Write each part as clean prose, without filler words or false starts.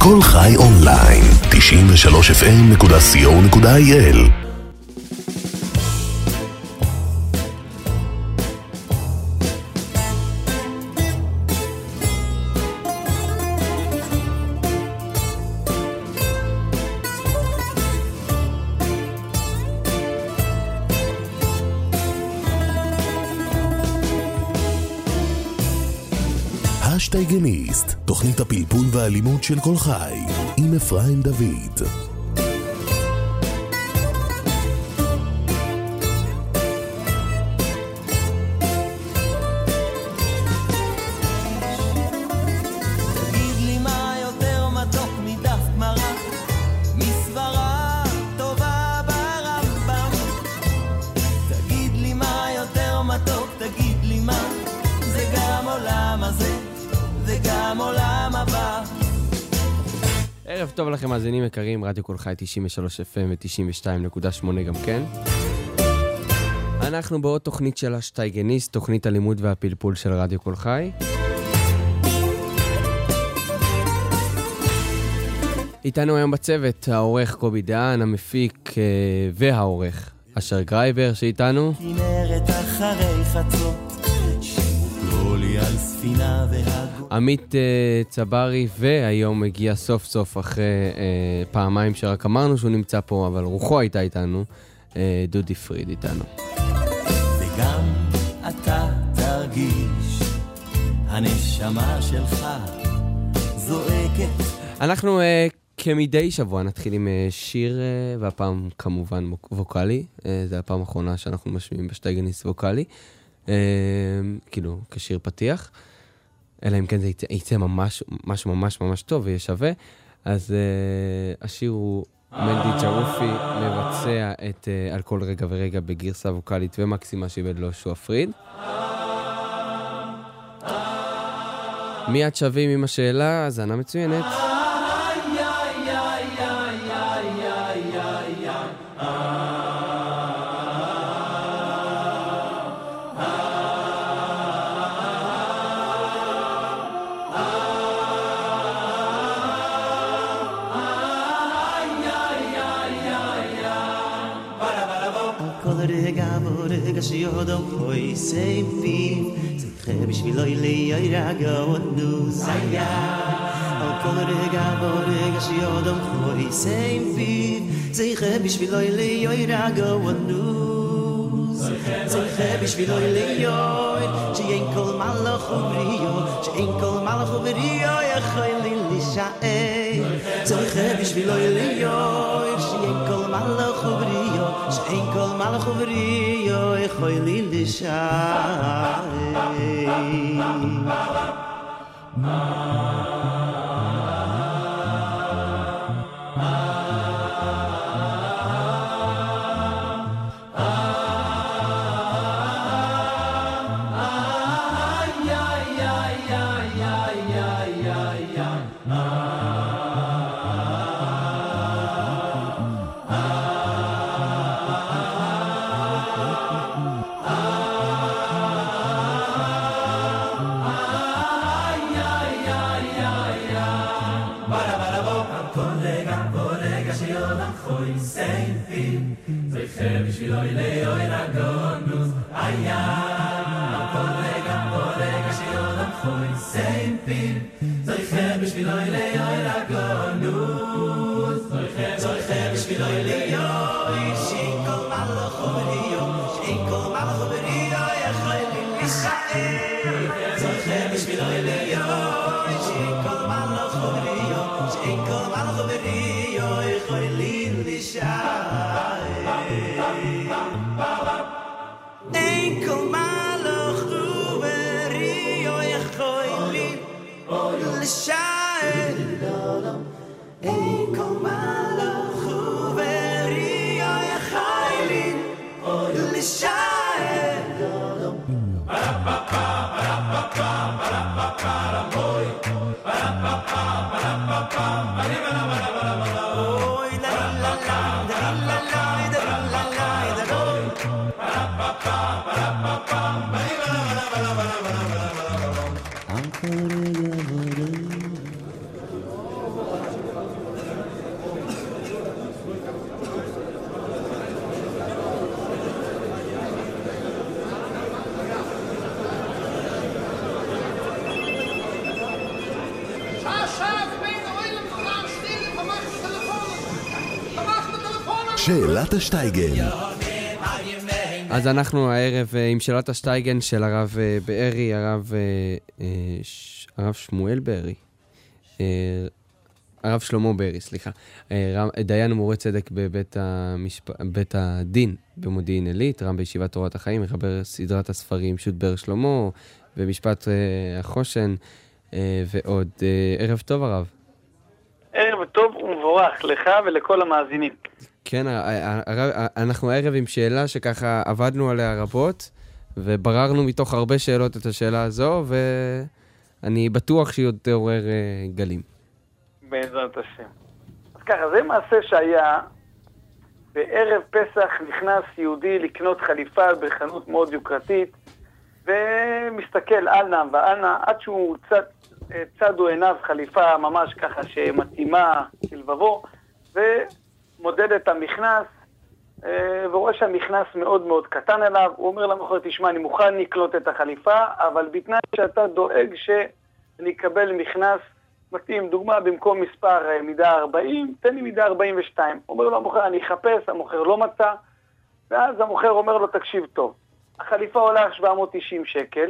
כל חי אונליין, 93fm.co.il. השטייגניסט, תוכנית הפלפול והלימוד של כל חי, עם אפרים דוד. ערב טוב לכם מאזינים יקרים, רדיו כל חי 93 FM ו-92.8 גם כן. אנחנו בעוד תוכנית של השטייגניסט, תוכנית הלימוד והפלפול של רדיו כל חי. איתנו היום בצוות העורך קובי דהן, המפיק והעורך אשר גרייבר שאיתנו. כנרת אחרי חצות על ספינה עמית צברי, והיום הגיע סוף סוף אחרי פעמיים שרק אמרנו שהוא נמצא פה, אבל רוחו הייתה איתנו, דודי פריד איתנו. וגם אתה תרגיש הנשמה שלך זועקת. אנחנו כמדי שבוע נתחיל עם שיר, והפעם כמובן ווקלי. זה הפעם האחרונה שאנחנו משמיעים בשטייגניסט ווקלי, כאילו כשיר פתיח, אלא אם כן זה יצא ממש טוב ויהיה שווה. אז השיר הוא מנדי ג'רופי מבצע את על כל רגע ורגע בגרסה ווקלית ומקסימה שאיבד לו שוע פריד. מיד שווים עם השאלה, זנה מצוינת. שיודום חוי סייפיב זכה בשבילו לירגע ונוסיה על כל רגע ורגע שיודום חוי סייפיב זכה בשבילו לירגע ונוסיה זכה בשבילו לירגע שאין כל מלך ובריאו שאין כל מלך ובריאו יכול להישאר זכה בשבילו לירגע שאין כל מלך ובריאו שאין כל מלך ובריאו יכול להישאר בשבילו אלי אוי רגונוס היה כל רגע שיודם חוי סייפים זויכה בשבילו אלי אוי רגונוס זויכה בשבילו אלי אוי שאין כל מלך ובריאו שאין כל מלך ובריאו יכול להישאר זויכה בשבילו אלי אוי שאין כל מלך ובריאו שאין כל מלך ובריאו יכול להישאר אין כל מלך ובריאו יכול להישאר אין כל מלך ובריאו יכול להישאר שאלת השטייגן. אז אנחנו הערב עם שאלת השטייגן של הרב בארי, הרב שמואל בארי. הרב שלמה בארי, סליחה. דיין ומורה צדק בבית הדין במודיעין עילית, רם בישיבת תורת החיים, מחבר סדרת הספרים שו"ת באר שלמה, ומשפט החושן, ועוד. ערב טוב הרב. ערב טוב ומבורך לך ולכל המאזינים. כן, אנחנו הערב עם שאלה שככה עבדנו עליה רבות, ובררנו מתוך הרבה שאלות את השאלה הזו, ואני בטוח שהיא עוד תעורר גלים. בעזרת השם. אז ככה, זה מעשה שהיה, בערב פסח נכנס יהודי לקנות חליפה בחנות מאוד יוקרתית, ומסתכל אנה ואנה, עד שהוא צדו עיניו חליפה ממש ככה שמתאימה כלבבו, ומודד את המכנס, ורואה שהמכנס מאוד מאוד קטן אליו. הוא אומר למוכר, תשמע, אני מוכן לקנות את החליפה, אבל בתנאי שאתה דואג שאני אקבל מכנס מתאים. דוגמה, במקום מספר מידה 40, תן לי מידה 42. אומר לו המוכר, אני אחפש, המוכר לא מצא, ואז המוכר אומר לו, תקשיב טוב, החליפה עולה 790 שקל,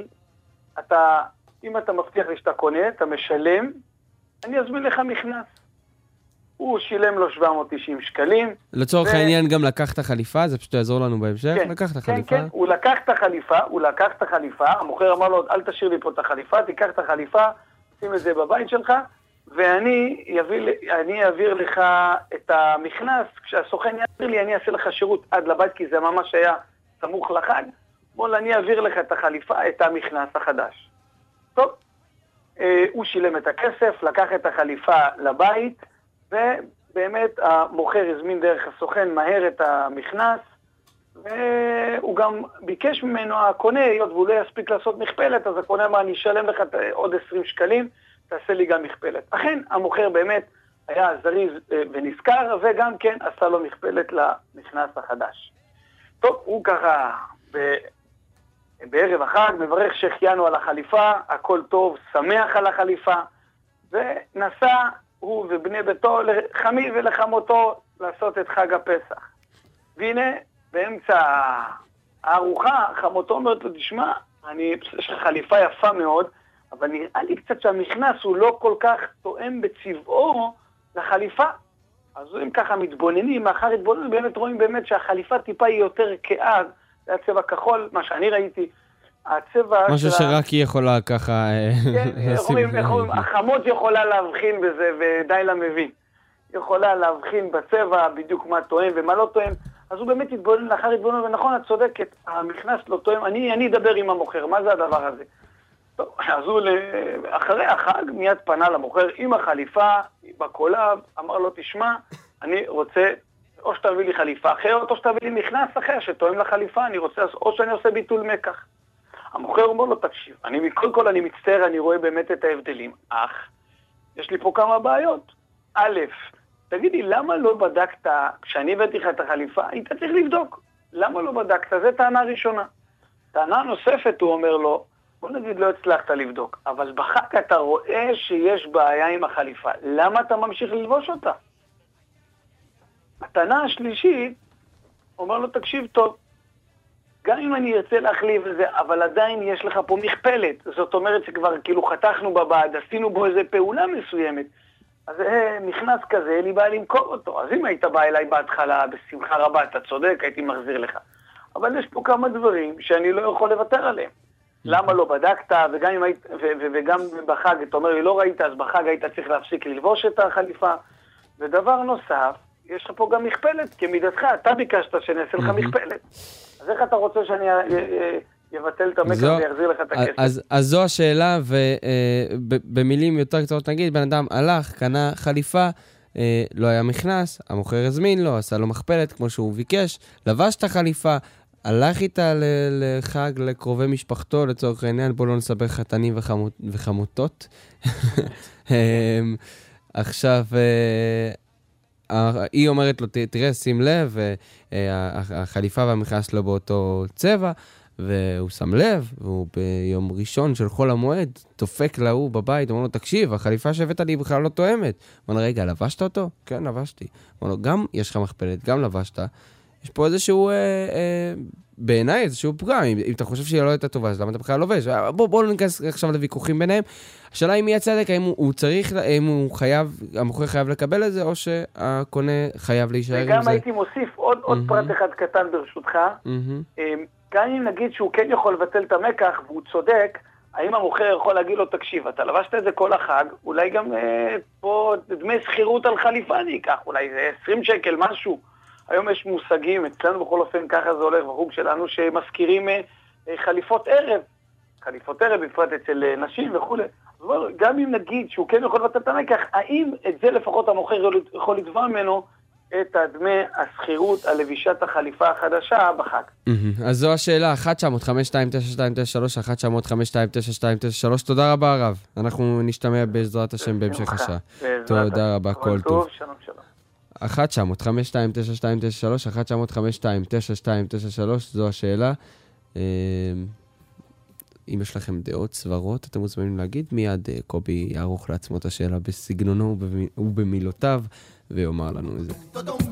אם אתה מבטיח לי שאתה קונה, אתה משלם, אני אזמין לך מכנס. הוא שילם לו 790 שקלים. לצורך העניין גם לקח את החליפה, זה פשוט יעזור לנו בהמשך, לקח את החליפה. כן, הוא לקח את החליפה, המוכר אמר לו, אל תשאיר לי פה את החליפה, תיקח את החליפה, שים את זה בבית שלך, ואני אעביר לך את המכנס, כשהסוכן יעביר לי, אני אעשה לך שירות עד לבית, כי זה ממש היה סמוך לחג, בוא, אני אעביר לך את החליפה, את המכנס החדש. טוב, הוא שילם את הכסף, לקח את החליפה לבית, ובאמת המוכר הזמין דרך הסוכן מהר את המכנס, והוא גם ביקש ממנו, הקונה, היות והוא לא יספיק לעשות מכפלת, אז הקונה אמר, אני אשלם לך עוד 20 שקלים, תעשה לי גם מכפלת. אכן, המוכר באמת היה זריז ונזכר, וגם כן עשה לו מכפלת למכנס החדש. טוב, הוא ככה בערב החג, מברך שהחיינו על החליפה, הכל טוב, שמח על החליפה, ונסע הוא ובני ביתו לחמי ולחמותו לעשות את חג הפסח. והנה, באמצע הארוחה, חמותו אומרת לו, תשמע, יש לך חליפה יפה מאוד, אבל נראה לי קצת שהמכנס הוא לא כל כך תואם בצבעו לחליפה. אז הם ככה מתבוננים, מאחר התבוננים, באמת רואים באמת שהחליפה טיפה היא יותר כאה, זה הצבע כחול, מה שאני ראיתי, הצבע... משהו שרק היא יכולה ככה... כן, החמות יכולה להבחין בזה, ודי למבין. יכולה להבחין בצבע בדיוק מה תואם ומה לא תואם, אז הוא באמת התבונן, לאחר התבונן, ונכון, את צודקת, המכנס לא תואם, אני אדבר עם המוכר, מה זה הדבר הזה? טוב, אז הוא אחרי החג מיד פנה למוכר עם החליפה, בקולב, אמר לו, תשמע, אני רוצה, או שתביא לי חליפה אחרת, או שתביא לי מכנס אחר שתואם לחליפה, אני רוצה, או שאני עושה ביטול מקח. המוכר אומר לו, תקשיב, קודם כל אני מצטער, אני רואה באמת את ההבדלים, אך יש לי פה כמה בעיות. א', תגידי, למה לא בדקת, כשאני הבאתי לך את החליפה, היית צריך לבדוק. למה לא בדקת? זה טענה ראשונה. טענה נוספת, הוא אומר לו, בוא נגיד, לא הצלחת לבדוק, אבל בחג אתה רואה שיש בעיה עם החליפה. למה אתה ממשיך ללבוש אותה? הטענה השלישית, אומר לו, תקשיב טוב, גם אם אני ארצה להחליף את זה, אבל עדיין יש לך פה מכפלת. זאת אומרת שכבר כאילו חתכנו בבד, עשינו בו איזה פעולה מסוימת. אז נכנס כזה, אין לי בעיה למכור אותו. אז אם היית בא אליי בהתחלה, בשמחה רבה, אתה צודק, הייתי מחזיר לך. אבל יש פה כמה דברים שאני לא יכול לוותר עליהם. למה לא בדקת, וגם בחג, אתה אומר לי, לא ראית, אז בחג היית צריך להפסיק ללבוש את החליפה. ודבר נוסף, יש לך פה גם מכפלת, כמידתך, אתה ביקשת שאני אעשה לך מכפלת. אז איך אתה רוצה שאני יבטל את המקח ויחזיר לך את הכסף? אז זו השאלה, ובמילים יותר קצרות נגיד, בן אדם הלך, קנה חליפה, לא היה מכנס, המוכר הזמין לו, עשה לו מכפלת כמו שהוא ביקש, לבש את החליפה, הלך איתה לחג לקרובי משפחתו, לצורך העניין, בוא לא נסבך חתנים וחמותות. עכשיו, היא אומרת לו, תראה, שים לב, החליפה והמכנס לא באותו צבע, והוא שם לב, והוא ביום ראשון של חול המועד, דופק להוא בבית, אומר לו, תקשיב, החליפה שהבאת לי בכלל לא תואמת. אומר לו, רגע, לבשת אותו? כן, לבשתי. אומר לו, גם יש לך מכפלת, גם לבשת. יש פה איזשהו, בעיניי איזשהו פגם. אם אתה חושב שהיא לא הייתה טובה, אז למה אתה בכלל לובש? בואו ניכנס עכשיו לוויכוחים ביניהם. השאלה היא מי הצדק, האם הוא צריך, האם הוא חייב, המוכר חייב לקבל את זה, או שהקונה חייב להישאר עם זה. וגם הייתי מוסיף עוד פרט אחד קטן ברשותך. גם אם נגיד שהוא כן יכול לבטל את המקח, והוא צודק, האם המוכר יכול להגיד לו, תקשיב, אתה לבשת את זה כל החג, אולי גם פה דמי שכירות על חליפה אני אקח, אולי זה 20 שקל, משהו. היום יש מושגים, אצלנו בכל אופן ככה זה הולך בחוג שלנו, שמזכירים חליפות ערב. חליפות ערב, בפרט אצל נשים וכו'. גם אם נגיד שהוא כן יכול לבטל את המקח, האם את זה לפחות המוכר יכול לתבוע ממנו את דמי השכירות על לבישת החליפה החדשה בחג? אז זו השאלה, 1-900-529293, 1-900-529293. תודה רבה הרב. אנחנו נשתמע בעזרת השם בהמשך השעה. תודה רבה, כל טוב. שלום, שלום. 1-900-529293, 1-900-529293, זו השאלה. אם יש לכם דעות, סברות, אתם מוזמנים להגיד, מיד קובי יערוך לעצמו את השאלה בסגנונו ובמילותיו, ויאמר לנו את זה.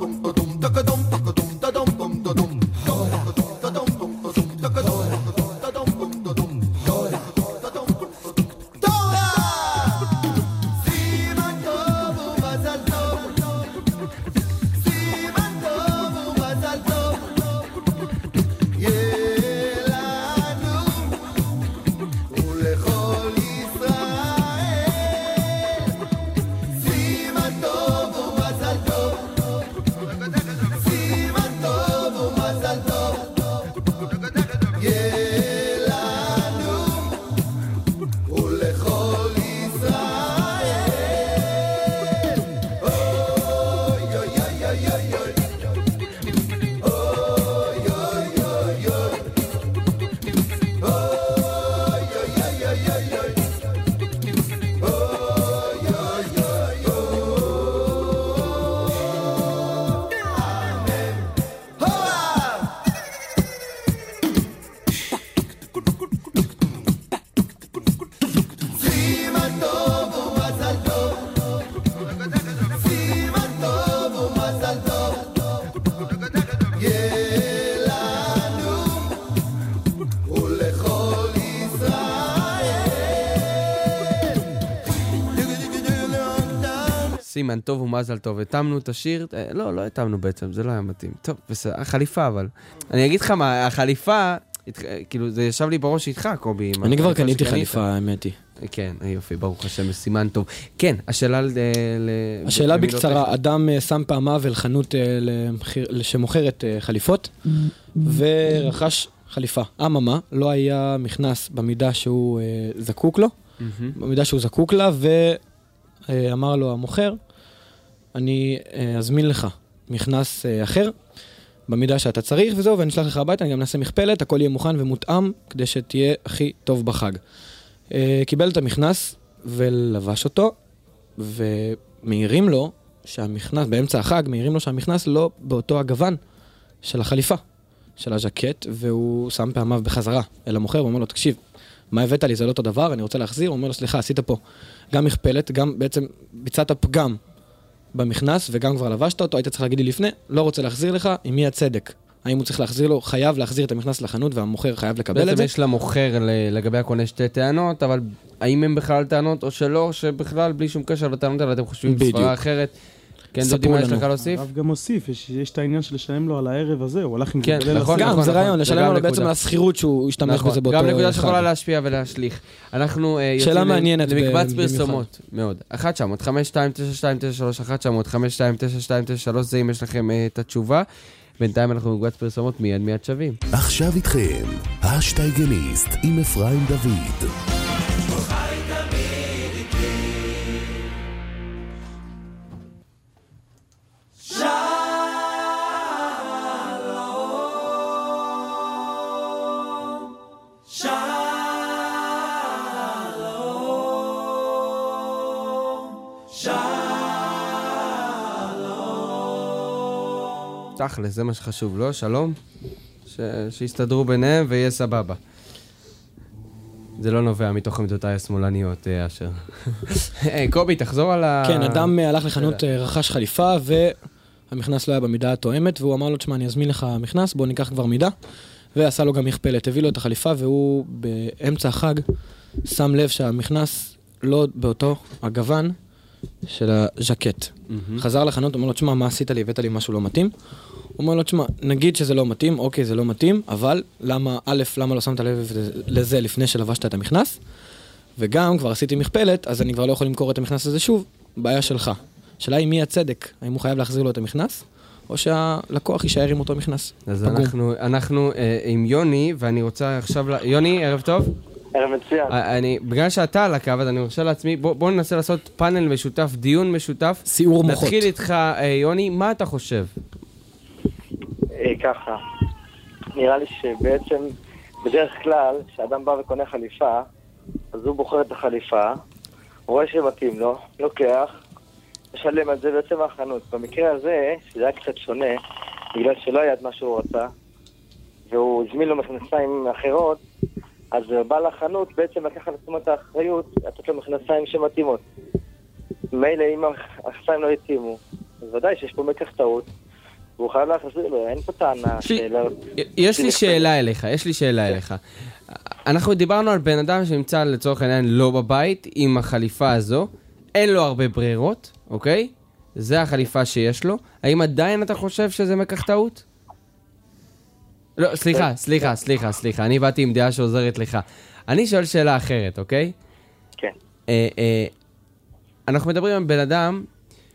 סימן טוב ומזל טוב. התאמנו את השיר, לא התאמנו בעצם, זה לא היה מתאים. טוב, בסדר, החליפה אבל. אני אגיד לך מה, החליפה, כאילו זה ישב לי בראש איתך, קובי. אני כבר קניתי חליפה, האמת היא. כן, יופי, ברוך השם, סימן טוב. כן, השאלה בקצרה, אדם שם פעמיו אל חנות שמוכרת חליפות, ורכש חליפה. אממה, לא היה מכנס במידה שהוא זקוק לו, במידה שהוא זקוק לה, ואמר לו המוכר, אני אזמין לך מכנס אחר, במידה שאתה צריך וזהו, ואני אשלח לך הביתה, אני גם נעשה מכפלת, הכל יהיה מוכן ומותאם, כדי שתהיה הכי טוב בחג. קיבל את המכנס ולבש אותו, ומעירים לו שהמכנס, באמצע החג, מעירים לו שהמכנס לא באותו הגוון של החליפה, של הז'קט, והוא שם פעמיו בחזרה אל המוכר, הוא אומר לו, תקשיב, מה הבאת לי? זה לא אותו דבר, אני רוצה להחזיר. הוא אומר לו, סליחה, עשית פה גם מכפלת, גם בעצם ביצעת פגם במכנס, וגם כבר לבשת אותו, היית צריך להגיד לי לפני, לא רוצה להחזיר לך, עם מי הצדק? האם הוא צריך להחזיר לו, חייב להחזיר את המכנס לחנות, והמוכר חייב לקבל את זה? בעצם יש למוכר לגבי הקונה שתי טענות, אבל האם הם בכלל טענות או שלא, שבכלל בלי שום קשר לטענות האלה, אתם חושבים בסברה אחרת? כן, דודי, מה יש לך להוסיף? הרב גם הוסיף, יש את העניין של לשלם לו על הערב הזה, הוא הלך עם כן, נכון, גם, זה רעיון, לשלם לו בעצם על הסחירות שהוא השתמש בזה באותו גם נקודה שיכולה להשפיע ולהשליך. אנחנו שאלה מעניינת למקבץ פרסומות, מאוד. 1-900-529293, 1-900-529293, זה אם יש לכם את התשובה. בינתיים אנחנו במקבץ פרסומות מיד שווים. עכשיו איתכם, השטייגניסט עם אפרים דוד. תכל'ס, זה מה שחשוב, לא? שלום? שיסתדרו ביניהם ויהיה סבבה. זה לא נובע מתוך עמדותיי השמאלניות, אשר. קובי, תחזור על ה... כן, אדם הלך לחנות, רכש חליפה, והמכנס לא היה במידה התואמת, והוא אמר לו, תשמע, אני אזמין לך מכנס, בוא ניקח כבר מידה, ועשה לו גם מכפלת, הביא לו את החליפה, והוא באמצע החג שם לב שהמכנס לא באותו הגוון של הז'קט. חזר לחנות, אומר לו, תשמע, מה עשית לי? הבאת לי משהו לא מתאים? הוא אומר לו, תשמע, נגיד שזה לא מתאים, אוקיי, זה לא מתאים, אבל למה לא שמת לב לזה לפני שלבשת את המכנס? וגם, כבר עשיתי מכפלת, אז אני כבר לא יכול למכור את המכנס הזה שוב, בעיה שלך. השאלה היא מי הצדק, האם הוא חייב להחזיר לו את המכנס, או שהלקוח יישאר עם אותו מכנס. אז אנחנו עם יוני, ואני רוצה עכשיו... יוני, ערב טוב. ערב מצוין. בגלל שאתה על הקו, אני מרשה לעצמי, בוא ננסה לעשות פאנל משותף, דיון משותף. סיעור מוחות. נתחיל איתך, יוני, מה אתה חושב? ככה, נראה לי שבעצם בדרך כלל כשאדם בא וקונה חליפה, אז הוא בוחר את החליפה, הוא רואה שמתאים לו, לוקח, משלם על זה ויוצא מהחנות. במקרה הזה, שזה היה קצת שונה, בגלל שלא היה את מה שהוא רצה, והוא הזמין לו מכנסיים אחרות, אז בא לחנות בעצם לקח על עצמו את האחריות, לתת לו מכנסיים שמתאימות. מילא אם המכנסיים לא התאימו, אז ודאי שיש פה מקח טעות, והוא חייב להחזיר לו, אין פה טענה. יש לי שאלה אליך. אנחנו דיברנו על בן אדם שנמצא לצורך העניין לא בבית עם החליפה הזו, אין לו הרבה ברירות, אוקיי? זה החליפה שיש לו. האם עדיין אתה חושב שזה מקח טעות? לא, סליחה, אני באתי עם דעה שעוזרת לך. אני שואל שאלה אחרת, אוקיי? כן. אנחנו מדברים עם בן אדם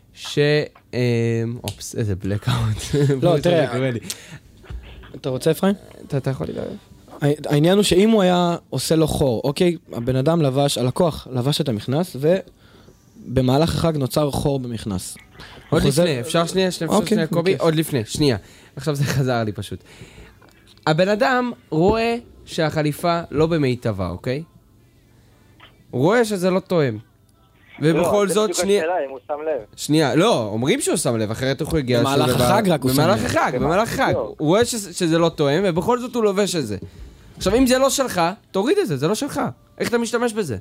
אופס, איזה בלקאוט. לא, תראה. אתה רוצה, אפרים? אתה יכול לדבר. העניין הוא שאם הוא היה עושה לו חור, אוקיי, הבן אדם הלקוח לבש את המכנס, ובמהלך החג נוצר חור במכנס. עוד לפני, אפשר שנייה, קובי? עוד לפני, שנייה. עכשיו זה חזר לי פשוט. הבן אדם רואה שהחליפה לא במיטבה, אוקיי? הוא רואה שזה לא תואם. ובכל זאת, שנייה, לא, אומרים שהוא שם לב, אחרת הוא יגיע... במהלך החג רק הוא שם לב. במהלך החג. הוא רואה שזה לא תואם, ובכל זאת הוא לובש את זה. עכשיו, אם זה לא שלך, תוריד את זה, זה לא שלך. איך אתה משתמש בזה?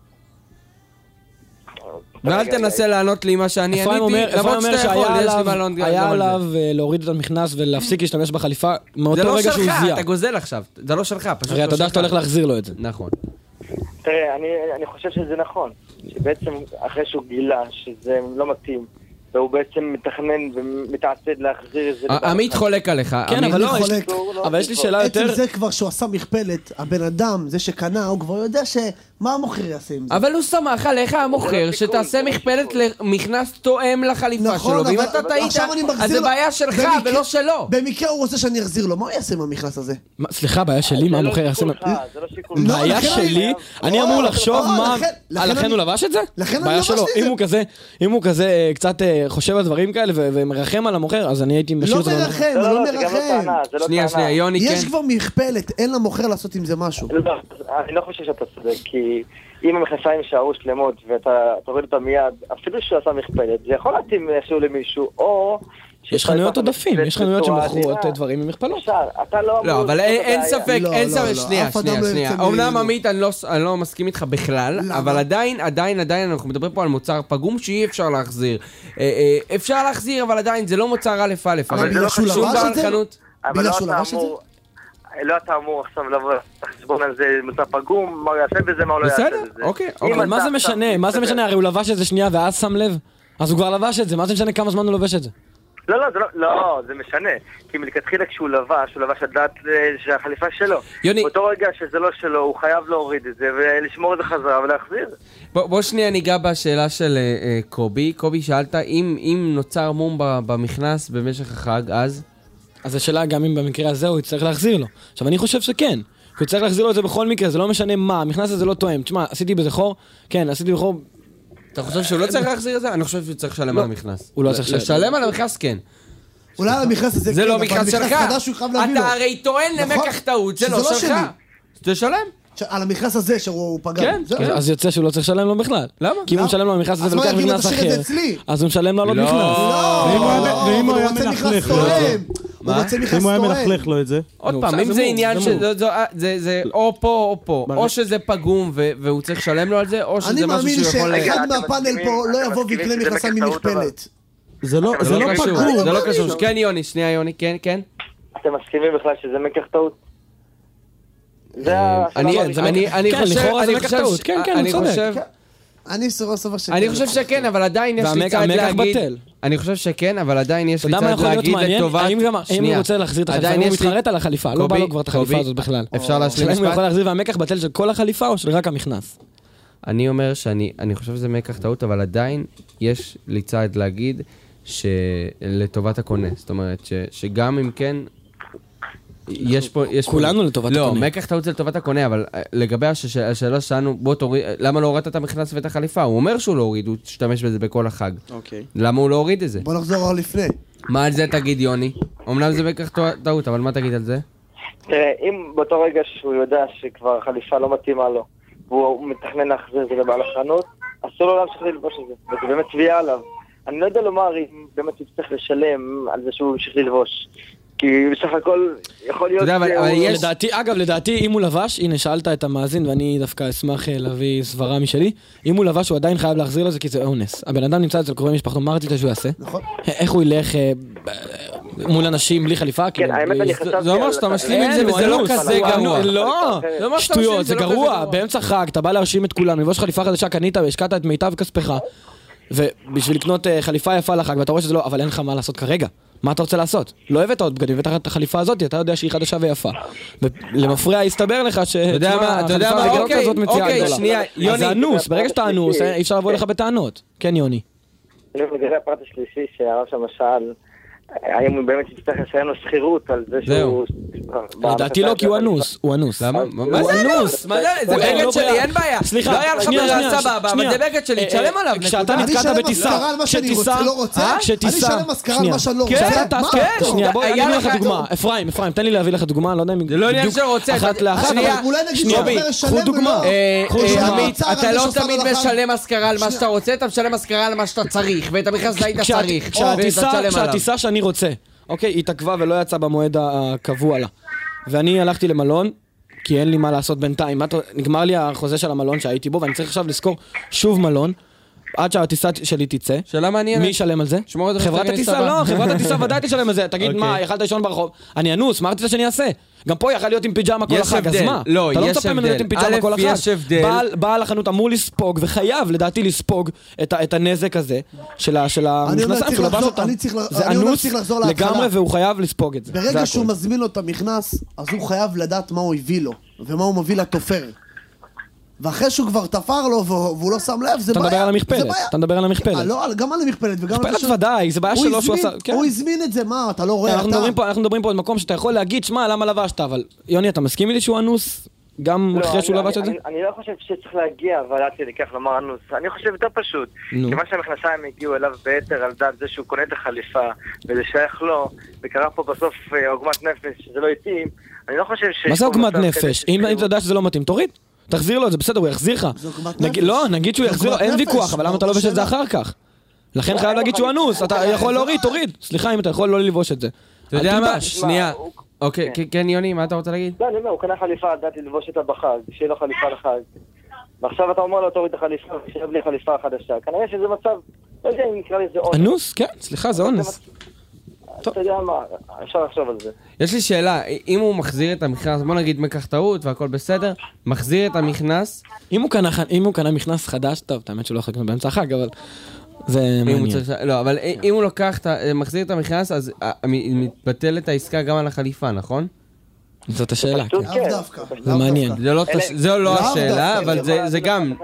ואל תנסה לענות לי מה שאני עניתי, למרות שאתה יכול, יש לי בלון גם על זה. היה עליו להוריד את המכנס ולהפסיק להשתמש בחליפה מאותו רגע שהוא זיע. זה לא שלך, אתה גוזל עכשיו, זה לא שלך, פשוט לא שלך. הרי אתה יודע שאתה הולך להחזיר לו את זה. נכון. תראה, אני חושב שזה נכון, שבעצם אחרי שהוא גילה שזה לא מתאים, והוא בעצם מתכנן ומתעצד להחזיר את זה. עמית חולק עליך. כן, אבל לא, אבל יש לי שאלה יותר... עצם זה כבר שהוא עשה מכפלת, הבן אדם, זה שקנה, הוא כבר יודע מה המוכר יעשה עם זה. אבל הוא שמח עליך המוכר שתעשה מכפלת למכנס תואם לחליפה שלו, ואם אתה טעית, אז זה בעיה שלך ולא שלו. במקרה הוא רוצה שאני אחזיר לו, מה הוא יעשה עם המכנס הזה? סליחה, בעיה שלי, מה המוכר יעשה? בעיה שלי, אני אמור לחשוב מה... לכן הוא לבש את זה? בעיה שלו, אם הוא כזה קצת חושב על דברים כאלה ומרחם על המוכר, אז אני הייתי משאיר את זה. לא מרחם, לא מרחם. שנייה, יוני, כן. יש כבר מכפלת, אין למוכר לעשות עם זה משהו. אני לא חושב שאתה צודק, כי אם המכנסיים יישארו שלמות ואתה תוריד אותם מיד, אפילו שהוא עשה מכפלת, זה יכול להתאים איכשהו למישהו, או... יש חנויות עודפים, יש חנויות שמוכרות דברים עם מכפלות. לא, אבל אין ספק, שנייה. אומנם עמית, אני לא מסכים איתך בכלל, אבל עדיין אנחנו מדברים פה על מוצר פגום שאי אפשר להחזיר. אפשר להחזיר, אבל עדיין זה לא מוצר א'. אבל בגלל שהוא לבש את זה? בגלל שהוא לבש את זה? לא אתה אמור עכשיו לבוא לחשבון על זה מוצר פגום, מה הוא יעשה בזה, מה הוא לא יעשה בזה. בסדר, אוקיי. אבל מה זה משנה? מה זה משנה? הרי הוא לבש את זה שנייה ואז שם לב. אז הוא כבר לבש את זה, מה זה משנה כמה זמן הוא לובש את זה? לא, זה משנה. כי מלכתחילה כשהוא לבש הדעת של החליפה שלו. באותו רגע שזה לא שלו, הוא חייב להוריד את זה ולשמור את זה חזרה ולהחזיר. בוא שנייה ניגע בשאלה של קובי. קובי, שאלת אם נוצר מום במכנס במשך החג, אז השאלה גם אם במקרה הזה הוא יצטרך להחזיר לו. עכשיו אני חושב שכן. הוא יצטרך להחזיר לו את זה בכל מקרה, זה לא משנה מה, המכנס הזה לא תואם. תשמע, עשיתי בזה חור? כן, עשיתי בחור. אתה חושב שהוא לא צריך להחזיר את זה? אני חושב שהוא צריך לשלם על המכנס. הוא לא צריך לשלם על המכנס, כן. אולי על המכנס הזה, זה לא מכנס שלך. אתה הרי טוען למקח טעות, זה לא שלך. תשלם. על המכנס הזה שהוא פגע. כן, אז יוצא שהוא לא צריך לשלם לו בכלל. למה? כי אם הוא משלם לו המכנס הזה ולוקח מכנס אחר, אז הוא משלם לו עוד מכנס. לא, ואם הוא היה מלכלך לו. הוא רוצה מכנס אם הוא היה טוען. מלכלך לו את זה. עוד פעם, אם זה עניין זה או פה או פה, או שזה פגום והוא צריך לשלם לו על זה, או שזה משהו שהוא יכול... אני מאמין שאחד מהפאנל פה לא יבוא ויקנה מכנסיים ממכפלת. זה לא פגום. זה לא קשור. כן, יוני, שנייה, יוני, כן. אתם מסכימים בכלל שזה מקח טעות? אני חושב שכן, אבל עדיין יש לי צעד להגיד... אני חושב שכן, אבל עדיין יש לי צעד להגיד לטובת... האם הוא רוצה להחזיר את החליפה, האם הוא מתחרט על החליפה, לא בא לו כבר את החליפה הזאת בכלל. אפשר להשלים משפט? האם הוא יכול להחזיר והמקח בטל של כל החליפה או של רק המכנס? אני אומר אני חושב שזה מקח טעות, אבל עדיין יש לי צעד להגיד שלטובת הקונה. זאת אומרת שגם אם כן... יש פה... כולנו לטובת הקונה. לא, מקח טעות זה לטובת הקונה, אבל לגבי השאלה שלנו, בוא תוריד, למה לא הורדת את המכנס ואת החליפה? הוא אומר שהוא לא הוריד, הוא תשתמש בזה בכל החג. אוקיי. למה הוא לא הוריד את זה? בוא נחזור לפני. מה על זה תגיד, יוני? אמנם זה מקח טעות, אבל מה תגיד על זה? תראה, אם באותו רגע שהוא יודע שכבר החליפה לא מתאימה לו, והוא מתכנן להחזיר את זה לבעל החנות, אסור לו להמשיך ללבוש את זה. וזה באמת תביעה עליו. אני לא יודע לומר אם באמת הוא צריך לשלם על זה שהוא המשיך ללבוש. כי בסך הכל יכול להיות... לדעתי, אם הוא לבש, הנה, שאלת את המאזין, ואני דווקא אשמח להביא סברה משלי, אם הוא לבש, הוא עדיין חייב להחזיר לזה, כי זה אונס. הבן אדם נמצא אצל קרובי משפחתו, מה רצית שהוא יעשה? נכון. איך הוא ילך מול אנשים בלי חליפה? כן, האמת אני חשבתי... זה אומר שאתה משלים עם זה, וזה לא כזה גרוע. לא, שטויות, זה גרוע. באמצע חג, אתה בא להרשים את כולם, לבוש חליפה חדשה, קנית והשקעת את מיטב כספך, ובשביל לקנות חליפה יפה לחג, ואתה רואה שזה לא, אבל אין לך מה לעשות כרגע. מה אתה רוצה לעשות? לא הבאת עוד בגדים, הבאת את החליפה הזאת, אתה יודע שהיא חדשה ויפה. ולמפריע יסתבר לך החליפה הזאת מציעה גדולה. זה אנוס, ברגע שאתה אנוס, אי אפשר לבוא לך בטענות. כן, יוני. לגבי הפרט השלישי שהרב שם שאל, האם הוא באמת יצטרך לשלם לו שכירות על זה שהוא... לדעתי לא, כי הוא אנוס. הוא אנוס. למה? מה זה אנוס? זה בגד שלי, אין בעיה. סליחה, לא היה לך ברירה סבבה, אבל זה בגד שלי, תשלם עליו. כשאתה נתקעת בטיסה, אני שלם מזכרה על מה שאני לא רוצה. שנייה, בוא, אני אביא לך דוגמה. אפרים, תן לי להביא לך דוגמה, לא יודע אם... זה לא עניין שרוצה. אחת לאחת. אולי נגיד שאחר קחו דוגמה. אתה לא תמיד משלם מזכרה על מה שאתה רוצה, אתה משלם מזכרה על מה שאתה צריך, ואת המכרז היית צריך. כשהטיסה שאני רוצה, אוקיי, היא תקווה ולא יצאה במועד הקבוע לה. ואני הלכתי למלון, כי אין לי מה לעשות בינתיים. נגמר לי החוזה של המלון שהייתי בו, ואני צריך עכשיו לזכור שוב מלון, עד שהטיסה שלי תצא. שאלה מעניינת. מי ישלם על זה? חברת הטיסה, לא, חברת הטיסה ודאי תשלם על זה. תגיד, מה, יכלת לישון ברחוב? אני אנוס, מה רצית שאני אעשה? גם פה יכל להיות עם פיג'מה כל החג, אז מה? לא, אתה לא מצפה ממנו להיות עם פיג'מה כל החג. יש הבדל. בעל החנות אמור לספוג, וחייב לדעתי לספוג את הנזק הזה של המכנסיים שלו. זה אנוס לגמרי, והוא חייב לספוג את זה. ברגע שהוא מזמין לו את המכנס, אז הוא חייב לדעת מה הוא הביא לו, ומה הוא מביא לתופר. ואחרי שהוא כבר תפר לו והוא לא שם לב, זה בעיה. אתה מדבר על המכפלת. לא, גם על המכפלת וגם על... מכפלת ודאי, זה בעיה שלו שהוא עשה... הוא הזמין את זה, מה, אתה לא רואה, אנחנו מדברים פה על מקום שאתה יכול להגיד, שמה, למה לבשת, אבל יוני, אתה מסכים איתי שהוא אנוס? גם אחרי שהוא לבש את זה? אני לא חושב שצריך להגיע, אבל עד לכך לומר אנוס. אני חושב יותר פשוט. כיוון שהמכנסיים הגיעו אליו ביתר על דעת זה שהוא קונה את החליפה, וזה שייך לו, וקרה פה בסוף עוגמת נפש, שזה לא התאים, אני לא חושב ש... מה זה עוגמת נפש? אם אתה יודע שזה לא מתאים, תוריד. תחזיר לו את זה, בסדר, הוא יחזיר לך. לא, נגיד שהוא יחזיר לו, אין ויכוח, אבל למה אתה לא לובש את זה אחר כך? לכן חייב להגיד שהוא אנוס, אתה יכול להוריד, תוריד. סליחה אם אתה יכול לא ללבוש את זה. אתה יודע מה? שנייה. אוקיי, כן יוני, מה אתה רוצה להגיד? לא, אני אומר, הוא קנה חליפה, דעתי ללבוש אותה בחג, שיהיה לו חליפה לחג. ועכשיו אתה אומר לו, תוריד את החליפה, שיהיה בלי חליפה חדשה. כנראה שזה מצב, לא יודע אם נקרא לזה אונס. אנוס? כן, סליחה, זה אונס. אתה יודע מה, אפשר לחשוב על זה. יש לי שאלה, אם הוא מחזיר את המכנס, בוא נגיד מקח טעות והכל בסדר, מחזיר את המכנס... אם הוא קנה מכנס חדש, טוב, האמת שלא יכול לקנות באמצע החג, אבל זה מעניין. לא, אבל אם הוא מחזיר את המכנס, אז מתבטלת העסקה גם על החליפה, נכון? זאת השאלה, כן. זה מעניין. זה לא השאלה, אבל זה גם...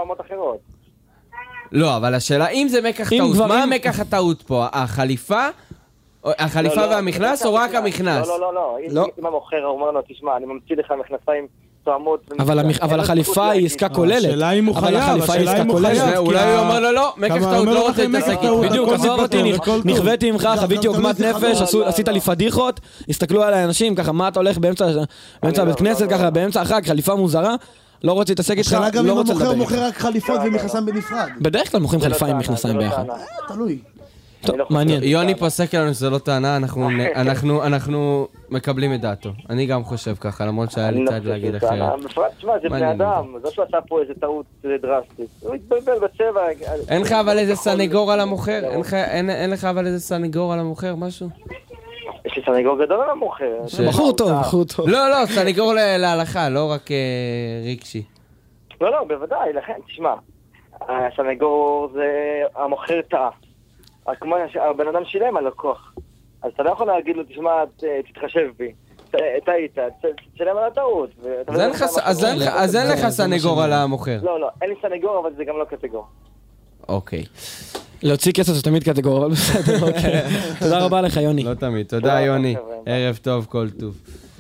לא, אבל השאלה, אם זה מקח טעות, מה מקח הטעות פה? החליפה והמכנס או רק המכנס? לא. אם המוכר אומר לו, תשמע, אני ממציא לך מכנסיים תואמות... אבל החליפה היא עסקה כוללת. השאלה אם הוא חייב, אולי הוא אומר לו, לא, מקח טעות, לא רוצה להתעסק. בדיוק, עזוב אותי, נכוויתי ממך, חוויתי עוגמת נפש, עשית לי פדיחות, הסתכלו על האנשים, ככה, מה אתה הולך באמצע בית כנסת, ככה, באמצע החג, חליפה מוזרה, לא רוצה להתעסק איתך, השאלה גם אם המוכר מוכר רק חליפות ומכנסיים בנפרד. בדרך כלל מוכרים חליפה עם מכנסיים ביחד. תלוי. טוב, מעניין. יוני פוסק לנו שזה לא טענה, אנחנו מקבלים את דעתו. אני גם חושב ככה, למרות שהיה לי צד להגיד אחרת. בפרט, תשמע, זה בני אדם, זה שהוא עשה פה איזה טעות דרסטית. הוא התבלבל בצבע. אין לך אבל איזה סנגור על המוכר? אין לך אבל איזה סנגור על המוכר, משהו? יש לי סנגור גדול על המוכר. בחור טוב. לא, סנגור להלכה, לא רק רגשי. לא, בוודאי, לכן, תשמע. הסנגור זה המוכר טעה. כמו הבן אדם שילם הלקוח. אז אתה לא יכול להגיד לו, תשמע, תתחשב בי. טעית, תשלם על הטעות. אז אין לך סנגור על המוכר. לא, אין לי סנגור, אבל זה גם לא קטגור. אוקיי. להוציא כסף זה תמיד קטגור, אבל בסדר, אוקיי. תודה רבה לך, יוני. לא תמיד. תודה, יוני. ערב טוב, כל טוב.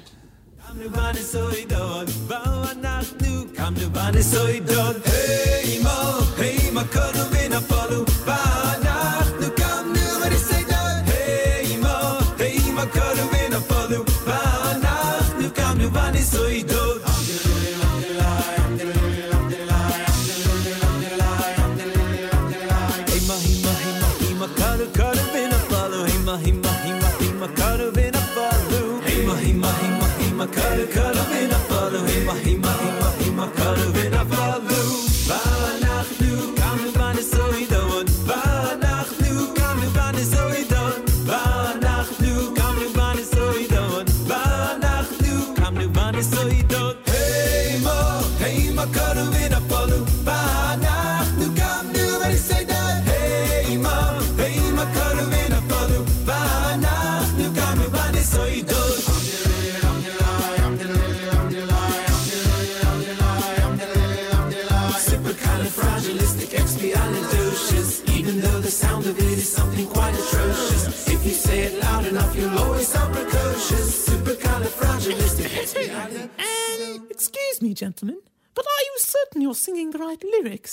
Excuse me, gentlemen, but are you certain you're singing the right lyrics?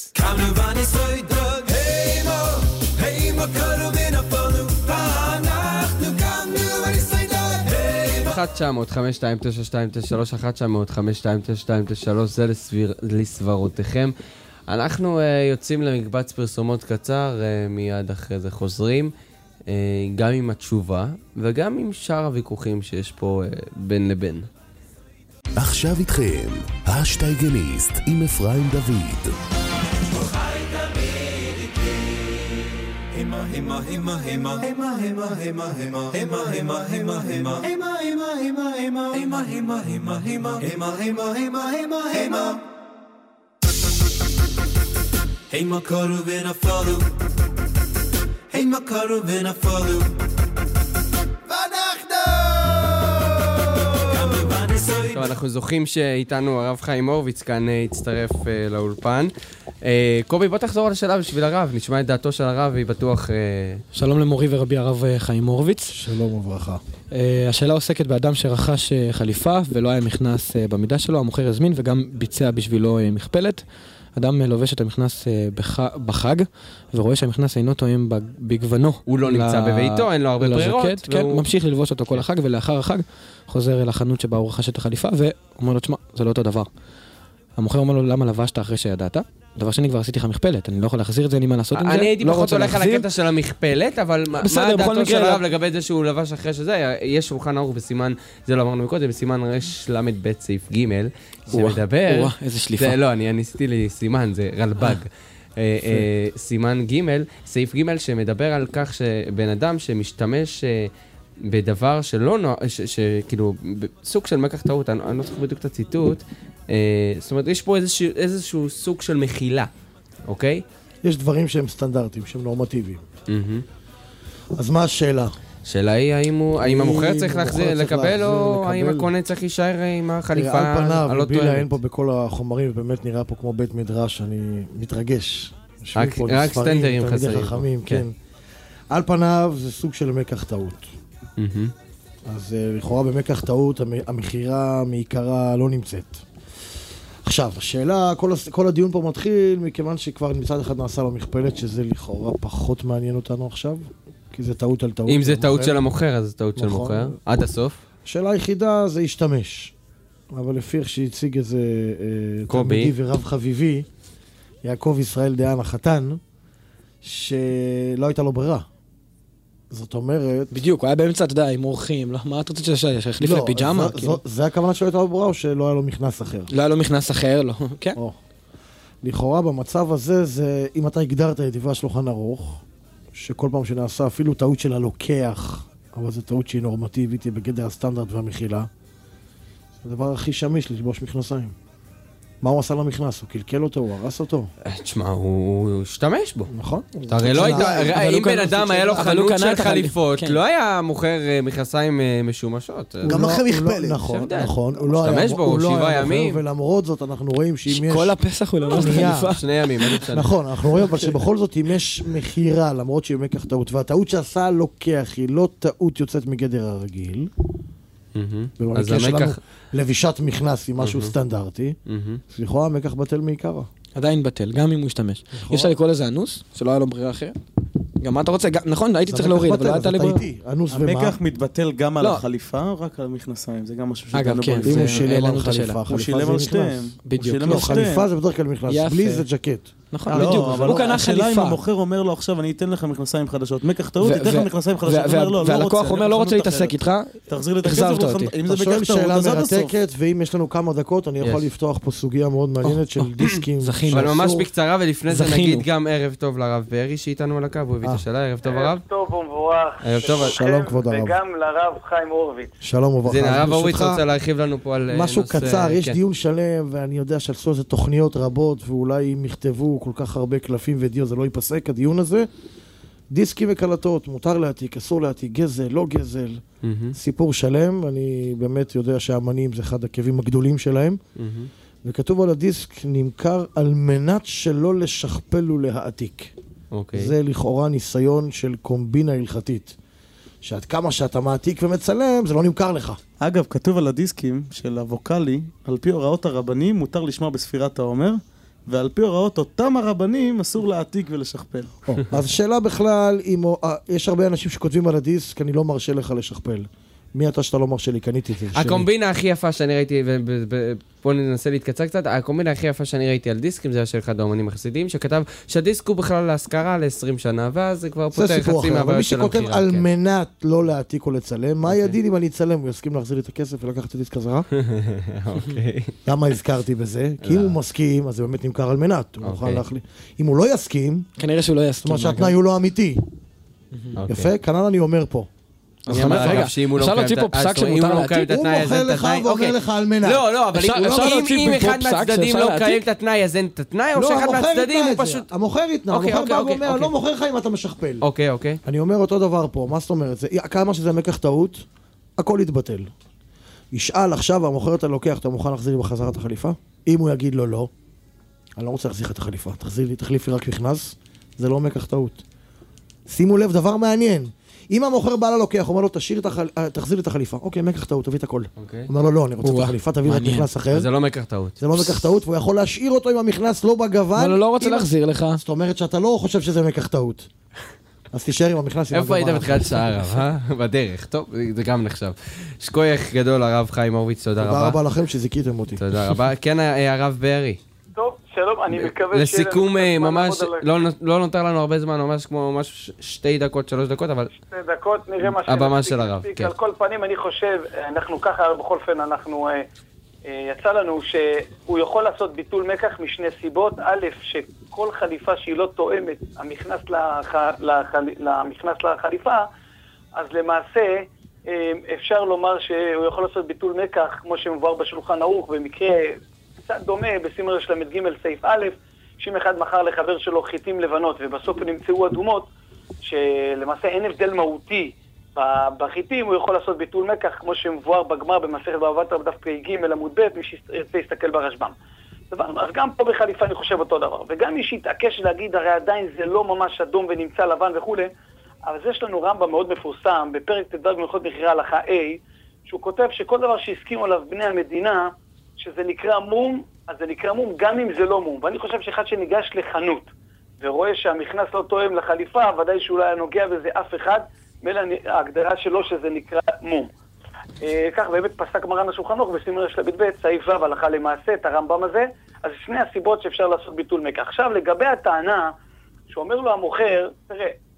1-900-5292-93 זה לסברותיכם. אנחנו יוצאים למקבץ פרסומות קצר, מיד אחרי זה חוזרים, גם עם התשובה וגם עם שאר הוויכוחים שיש פה בין לבין. עכשיו איתכם, השטייגניסט עם אפרים דוד. Hey ma karuvena falu Hey ma karuvena falu טוב, אנחנו זוכים שאיתנו הרב חיים הורוביץ כאן הצטרף לאולפן. קובי, בוא תחזור על השאלה בשביל הרב, נשמע את דעתו של הרב, והיא בטוח... שלום למורי ורבי הרב חיים הורוביץ. שלום וברכה. השאלה עוסקת באדם שרכש חליפה ולא היה מכנס במידה שלו, המוכר הזמין וגם ביצע בשבילו מכפלת. אדם לובש את המכנס בחג, ורואה שהמכנס אינו תואם בגוונו. הוא לא נמצא בביתו, אין לו הרבה ברירות. כן, ממשיך ללבוש אותו כל החג, ולאחר החג חוזר אל החנות שבה הוא רכש את החליפה, ואומר לו, תשמע, זה לא אותו דבר. המוכר אומר לו, למה לבשת אחרי שידעת? דבר שני, כבר עשיתי לך מכפלת, אני לא יכול להחזיר את זה, אין לי מה לעשות עם זה. אני הייתי פחות הולך על הקטע של המכפלת, אבל מה דעתו של הרב לגבי זה שהוא לבש אחרי שזה? יש שולחן ערוך בסימן, זה לא אמרנו מקודם, בסימן רש למד בית סעיף ג' שמדבר... איזה שליפה. לא, אני ניסיתי לי סימן, זה רלב"ג. סימן ג', סעיף ג' שמדבר על כך שבן אדם שמשתמש בדבר שלא נועד, שכאילו, סוג של מקח טעות, אני לא צריך בדיוק את הציטוט, זאת אומרת, יש פה איזשהו סוג של מחילה, אוקיי? יש דברים שהם סטנדרטיים, שהם נורמטיביים. אז מה השאלה? השאלה היא, האם המוכר צריך לקבל, או האם הקונה צריך להישאר עם החליפה על פניו, בלי לעיין פה בכל החומרים, באמת נראה פה כמו בית מדרש, אני מתרגש. רק סטנדרים חסרים. כן. על פניו זה סוג של מקח טעות. אז לכאורה במקח טעות, המחירה מעיקרה לא נמצאת. עכשיו, השאלה, כל הדיון פה מתחיל, מכיוון שכבר מצד אחד נעשה במכפלת, שזה לכאורה פחות מעניין אותנו עכשיו, כי זה טעות על טעות. אם זה טעות של המוכר, אז זה טעות של המוכר. עד הסוף. השאלה היחידה זה ישתמש. אבל לפי איך שהציג איזה תלמידי ורב חביבי, יעקב ישראל דיין החתן, שלא הייתה לו ברירה. זאת אומרת... בדיוק, הוא היה באמצע, אתה יודע, עם אורחים, מה אתה רוצה שהחליף לפיג'מה? זה הכוונה שלו הייתה ברורה, או שלא היה לו מכנס אחר? לא היה לו מכנס אחר, לא, כן. לכאורה במצב הזה, זה אם אתה הגדרת את דברי השולחן ערוך, שכל פעם שנעשה אפילו טעות של הלוקח, אבל זו טעות שהיא נורמטיבית, היא בגדר הסטנדרט והמחילה, זה הדבר הכי שמיש ללבוש מכנסיים. מה הוא עשה למכנס? הוא קלקל אותו, הוא הרס אותו. תשמע, הוא השתמש בו. נכון. אתה הרי לא היית, אם בן אדם היה לו חנות של חליפות, לא היה מוכר מכנסיים משומשות. גם אחרי מכפלת. נכון. הוא השתמש בו, 7 ימים. ולמרות זאת אנחנו רואים שאם יש... כל הפסח הוא לא חליפה. 2 ימים. נכון, אנחנו רואים אבל שבכל זאת אם יש מחירה, למרות שהיא מקח טעות, והטעות שעשה לוקח היא לא טעות יוצאת מגדר הרגיל, במקרה שלנו לבישת מכנס עם משהו סטנדרטי, לכאורה המקח בטל מעיקרה. עדיין בטל, גם אם הוא ישתמש. אי אפשר לקרוא לזה אנוס, שלא היה לו ברירה אחרת? גם מה אתה רוצה? נכון, הייתי צריך להוריד, אבל לא הייתה לי ברירה. המקח מתבטל גם על החליפה, או רק על המכנסיים? זה גם משהו שאתה אגב, כן, אם הוא שילם על חליפה, הוא שילם על שתיהם. בדיוק. לא, חליפה זה בדרך כלל מכנס, בלי זה ג'קט. נכון, בדיוק. הוא קנה חליפה. השאלה אם המוכר אומר לו עכשיו, אני אתן לך מכנסיים חדשות. מקח טעות, תתן לך מכנסיים חדשות. והלקוח אומר, לא רוצה להתעסק איתך, תחזיר לי את הכסף. אתה שואל שאלה מרתקת, ואם יש לנו כמה דקות, אני יכול לפתוח פה סוגיה מאוד מעניינת של דיסקים. אבל ממש בקצרה, ולפני זה נגיד גם ערב טוב לרב בארי שאיתנו על הקו, הוא הביא את השאלה, ערב טוב הרב. ערב טוב ומבורך. ערב טוב. שלום כבוד הרב. וגם לרב חיים הורוביץ. שלום וברכה. זה הרב הורוביץ רוצה להרחיב לנו פה על משהו קצר, יש דיון שלם, ואני יודע שעשו איזה תוכניות רבות, ואולי אם יכתבו כל כך הרבה קלפים ודיו, זה לא ייפסק, הדיון הזה. דיסקים וקלטות, מותר להעתיק, אסור להעתיק, גזל, לא גזל. סיפור שלם, אני באמת יודע שהאמנים זה אחד הכאבים הגדולים שלהם. וכתוב על הדיסק, נמכר על מנת שלא לשכפל ולהעתיק. זה לכאורה ניסיון של קומבינה הלכתית. שעד כמה שאתה מעתיק ומצלם, זה לא נמכר לך. אגב, כתוב על הדיסקים של הווקלי, על פי הוראות הרבנים מותר לשמוע בספירת העומר, ועל פי הוראות אותם הרבנים אסור להעתיק ולשכפל. אז השאלה בכלל, יש הרבה אנשים שכותבים על הדיסק, אני לא מרשה לך לשכפל. מי אתה שאתה לא מרשה לי? קניתי את זה. הקומבינה הכי יפה שאני ראיתי, ובוא ננסה להתקצר קצת, הקומבינה הכי יפה שאני ראיתי על דיסקים, זה היה של אחד האמנים החסידים, שכתב שהדיסק הוא בכלל להשכרה ל-20 שנה, ואז זה כבר פותר חצי מהבעיות של המחירה. מי שכותב על מנת לא להעתיק או לצלם, מה ידין אם אני אצלם? הוא יסכים להחזיר לי את הכסף ולקחת את הדיסק חזרה? למה הזכרתי בזה? כי אם הוא מסכים, אז זה באמת נמכר על מנת. אם הוא לא יסכים, כנראה שהוא לא יסכים. זאת אומרת שהתנאי הוא לא אמיתי. יפה? כנ"ל אני אומר פה. רגע, אפשר להוציא פה פסק שמותר להעתיק? הוא מוכר לך ואומר לך על מנה. לא, אבל אם אחד מהצדדים לא קיים את התנאי, אז אין את התנאי, או שאחד מהצדדים הוא פשוט... המוכר יתנא, המוכר בא ואומר, לא מוכר לך אם אתה משכפל. אוקיי. אני אומר אותו דבר פה, מה זאת אומרת? כמה שזה מקח טעות, הכל יתבטל. ישאל עכשיו, המוכר אתה לוקח, אתה מוכן להחזיר לי בחזרה את החליפה? אם הוא יגיד לו לא, אני לא רוצה להחזיר את החליפה, תחליף לי רק מכנס, זה לא מקח טעות. שימו לב, דבר מעניין. אם המוכר בא ללוקח, אומר לו, תחזיר לי את החליפה. אוקיי, מקח טעות, תביא את הכל. אומר לו, לא, אני רוצה את החליפה, תביא רק מכנס אחר. זה לא מקח טעות. זה לא מקח טעות, והוא יכול להשאיר אותו עם המכנס לא בגוון. אבל הוא לא רוצה להחזיר לך. זאת אומרת שאתה לא חושב שזה מקח טעות. אז תישאר עם המכנס עם הגוון. איפה היית בתחילת שעה, הרב? בדרך. טוב, זה גם נחשב. שכוח גדול, הרב חיים הורוביץ, תודה רבה. תודה רבה לכם שזיכיתם אותי. תודה רבה. כן, הרב בארי. טוב, שלום, אני מקווה לסיכום ממש, לא נותר לנו הרבה זמן, ממש כמו ממש 2 דקות, 3 דקות, אבל... 2 דקות, נראה מה הבמה של הרב, כן. על כל פנים, אני חושב, אנחנו ככה, בכל פן, יצא לנו שהוא יכול לעשות ביטול מקח משני סיבות. א', שכל חליפה שהיא לא תואמת, המכנס לחליפה, אז למעשה אפשר לומר שהוא יכול לעשות ביטול מקח, כמו שמובהר בשולחן ערוך, במקרה קצת דומה, בסימן של למד ג' סעיף א', שאם אחד מכר לחבר שלו חיטים לבנות ובסוף נמצאו אדומות, שלמעשה אין הבדל מהותי בחיטים, הוא יכול לעשות ביטול מקח, כמו שמבואר בגמר במסכת בבא בתרא בדף פ"ג עמוד ב', מי שירצה להסתכל ברשב"ם. אז גם פה בחליפה אני חושב אותו דבר, וגם מי שיתעקש להגיד, הרי עדיין זה לא ממש אדום ונמצא לבן וכו', אבל יש לנו רמב"ם מאוד מפורסם, בפרק ט"ו בהלכות מחירה הלכה A, שהוא כותב שכל דבר שהסכימו עליו בני המדינה, שזה נקרא מום, אז זה נקרא מום גם אם זה לא מום. ואני חושב שאחד שניגש לחנות ורואה שהמכנס לא תואם לחליפה, ודאי שאולי היה נוגע בזה אף אחד, מילא ההגדרה שלו שזה נקרא מום. כך באמת פסק מרן השולחן ערוך בסימן ל"ב סעיף ו' הלכה למעשה את הרמב"ם הזה. אז שני הסיבות שאפשר לעשות ביטול מקח. עכשיו לגבי הטענה שאומר לו המוכר, תראה,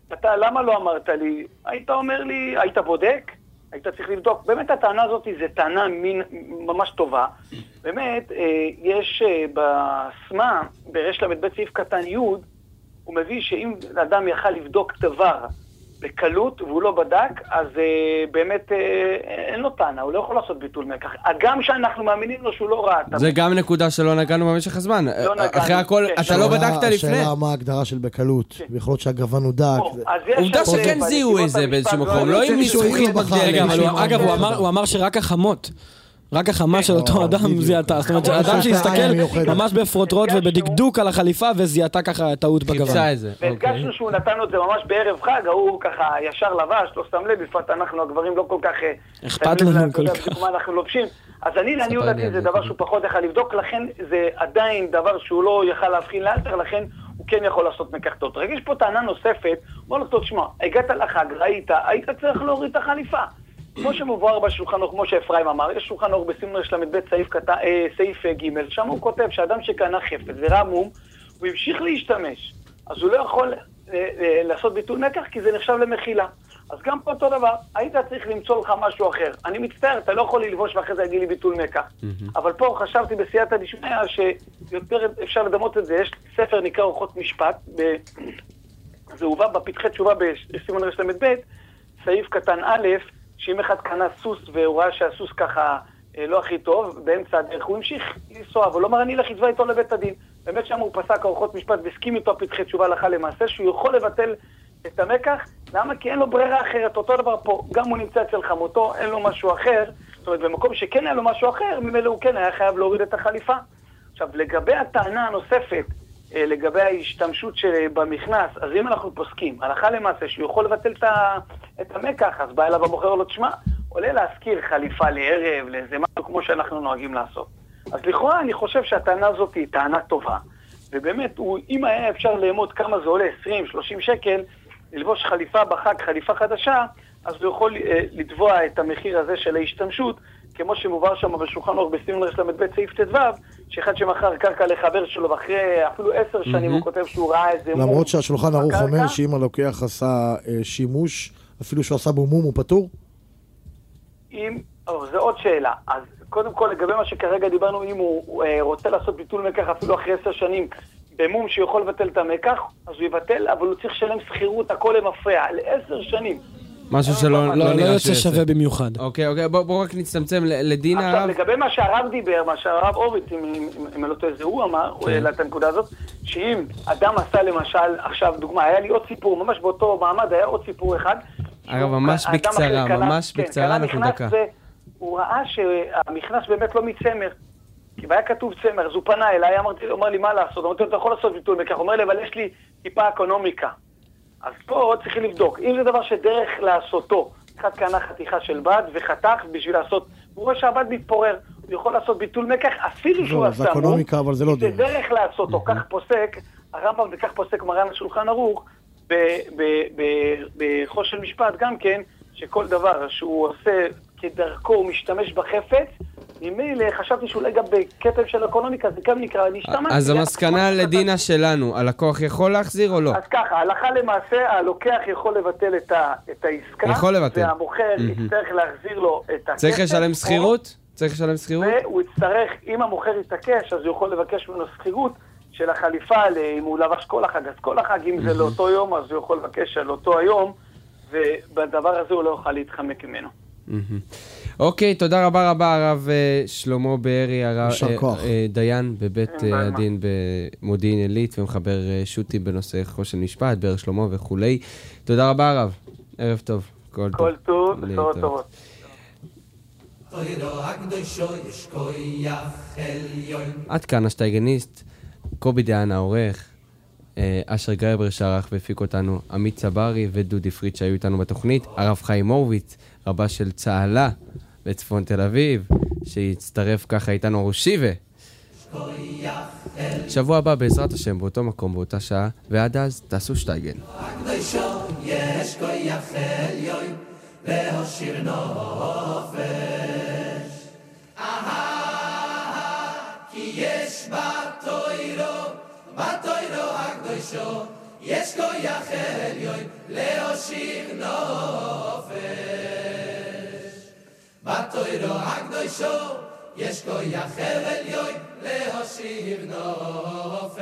למה לא אמרת לי? היית אומר לי, היית בודק? היית צריך לבדוק. באמת הטענה הזאת זה טענה ממש טובה. באמת, יש בסמה, ברש למד סעיף קטן י', הוא מביא שאם אדם יכל לבדוק דבר בקלות והוא לא בדק, אז באמת אין לו טענה, הוא לא יכול לעשות ביטול מקח. הגם שאנחנו מאמינים לו שהוא לא ראה. זה גם נקודה שלא נגענו במשך הזמן. אחרי הכל, אתה לא בדקת לפני. השאלה מה ההגדרה של בקלות, ויכול להיות שהגוון הוא דק. עובדה שכן זיהו איזה באיזשהו מקום, לא עם ניסוחים מגדלים. אגב, הוא אמר שרק החמות. רק החמה של אותו אדם זיהתה, זאת אומרת, אדם שהסתכל ממש בפרוטרוט ובדקדוק על החליפה וזיהתה ככה טעות בגוון. והדגשנו שהוא נתן את זה ממש בערב חג, הוא ככה ישר לבש, לא שם לב, בפרט אנחנו הגברים לא כל כך אכפת לנו כל כך. מה אנחנו לובשים. אז אני לעניות דעתי זה דבר שהוא פחות יכל לבדוק, לכן זה עדיין דבר שהוא לא יכל להבחין לאלתר, לכן הוא כן יכול לעשות מקחתות. רגע, יש פה טענה נוספת, בוא נתות שמה, הגעת לחג, ראית, היית צריך להוריד את החליפה. כמו שמובהר בשולחן אור, כמו שאפרים אמר, יש שולחן אור בסימן רש למד סעיף ג', שם הוא כותב שאדם שקנה חפץ וראה מום, הוא המשיך להשתמש, אז הוא לא יכול לעשות ביטול מקח כי זה נחשב למחילה. אז גם פה אותו דבר, היית צריך למצוא לך משהו אחר. אני מצטער, אתה לא יכול ללבוש ואחרי זה יגיד לי ביטול מקח. אבל פה חשבתי בסייעתא דשמיא שיותר אפשר לדמות את זה. יש ספר נקרא אורחות משפט, זה הובא בפתחי תשובה בסימן רש למד ב', סעיף קטן א', שאם אחד קנה סוס והוא ראה שהסוס ככה לא הכי טוב, באמצע הדרך הוא המשיך לנסוע, אבל לא אמר אני לך יתבע איתו לבית הדין. באמת שם הוא פסק אורחות משפט והסכים איתו פתחי תשובה הלכה למעשה, שהוא יכול לבטל את המקח. למה? כי אין לו ברירה אחרת. אותו דבר פה, גם הוא נמצא אצל חמותו, אין לו משהו אחר. זאת אומרת, במקום שכן היה לו משהו אחר, ממילא הוא כן היה חייב להוריד את החליפה. עכשיו, לגבי הטענה הנוספת, לגבי ההשתמשות במכנס, אז אם אנחנו פוסקים, הלכה למעשה שהוא יכול לבטל את המקח, אז בא אליו המוכר לו, תשמע, עולה להזכיר חליפה לערב, לאיזה משהו כמו שאנחנו נוהגים לעשות. אז לכאורה אני חושב שהטענה הזאת היא טענה טובה, ובאמת, אם היה אפשר לאמוד כמה זה עולה, 20-30 שקל, ללבוש חליפה בחג, חליפה חדשה, אז הוא יכול לתבוע את המחיר הזה של ההשתמשות, כמו שמובהר שם בשולחן אור בסימן רש למד ב' סעיף ט"ו, שאחד שמכר קרקע לחבר שלו, ואחרי אפילו 10 שנים הוא כותב שהוא ראה איזה מום. למרות שהשולחן ערוך אומר שאם הלוקח עשה שימוש, אפילו שהוא עשה בו מום, הוא פטור? זה עוד שאלה. אז קודם כל, לגבי מה שכרגע דיברנו, אם הוא רוצה לעשות ביטול מקח אפילו אחרי 10 שנים, במום שיכול לבטל את המקח, אז הוא יבטל, אבל הוא צריך לשלם שכירות, הכל למפרע, ל10 שנים. משהו שלא לא יוצא שווה במיוחד. אוקיי, בואו רק נצטמצם לדין הרב. עכשיו, לגבי מה שהרב דיבר, מה שהרב אוביץ, אם לא טועה, זה הוא אמר, הוא העלה את הנקודה הזאת, שאם אדם עשה למשל, עכשיו דוגמה, היה לי עוד סיפור, ממש באותו מעמד היה עוד סיפור אחד. הרב, ממש בקצרה, אנחנו דקה. הוא ראה שהמכנס באמת לא מצמר, כי היה כתוב צמר, אז הוא פנה אליי, אמר לי מה לעשות, אמרתי לו, אתה יכול לעשות ביטול מקח, הוא אומר לי, אבל יש לי טיפה אקונומיקה. אז פה צריכים לבדוק. אם זה דבר שדרך לעשותו, אחד קנה חתיכה של בד וחתך בשביל לעשות, הוא רואה שהבד מתפורר, הוא יכול לעשות ביטול מקח, אפילו שהוא עשה מום, זה דרך לעשותו, כך פוסק, הרמב"ם וכך פוסק מרן השולחן ערוך, בחושן משפט גם כן, שכל דבר שהוא עושה כדרכו, הוא משתמש בחפץ, ממילא חשבתי שאולי גם בקטב של אקונומיקה, זה גם נקרא, אז המסקנה לדינה שלנו, הלקוח יכול להחזיר או לא? אז ככה, הלכה למעשה, הלוקח יכול לבטל את העסקה, יכול לבטל. והמוכר יצטרך להחזיר לו את הכסף. צריך לשלם שכירות? והוא יצטרך, אם המוכר יתעקש, אז הוא יכול לבקש ממנו שכירות של החליפה, אם הוא לבש כל החג, אז כל החג, אם זה לאותו יום, אז הוא יכול לבקש על אותו היום, ובדבר הזה הוא לא יוכל להתחמק ממנו. אוקיי, תודה רבה הרב שלמה בארי, דיין בבית הדין במודיעין עילית ומחבר שו"תים בנושא חושן משפט, באר שלמה וכולי. תודה רבה הרב, ערב טוב. כל טוב, בשורות טובות. עד כאן השטייגניסט, קובי דיין העורך, אשר גרבר שערך והפיק אותנו, עמית צברי ודודי פריד שהיו איתנו בתוכנית, הרב חיים הורוביץ, רבה של צהלה בצפון תל אביב, שיצטרף ככה איתנו רושיבה. שבוע הבא בעזרת השם באותו מקום, באותה שעה, ועד אז תעשו שטייגן. יש כוח עליון להשאיר נופש, כי יש בתוירו הקדושו יש כוח עליון להושיב נופש. בתוירו הקדושו יש כוח עליון להושיב נופש.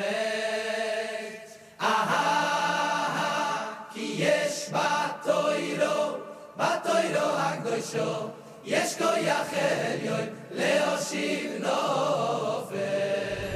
כי יש בתוירו הקדושו יש כוח עליון להושיב נופש.